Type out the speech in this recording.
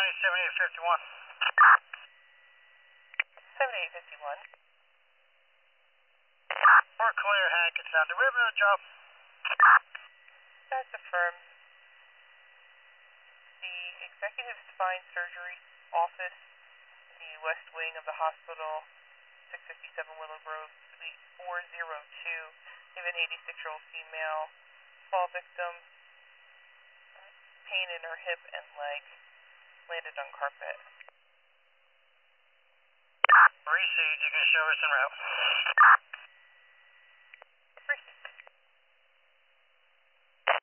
7851. 7851. We're clear, Hackettstown. Do we have another job? That's affirmed. The Executive Spine Surgery Office, the west wing of the hospital, 657 Willow Grove, Suite 402. We have an 86-year-old female, fall victim, pain in her hip and leg, landed on carpet. Received. You can show us en route.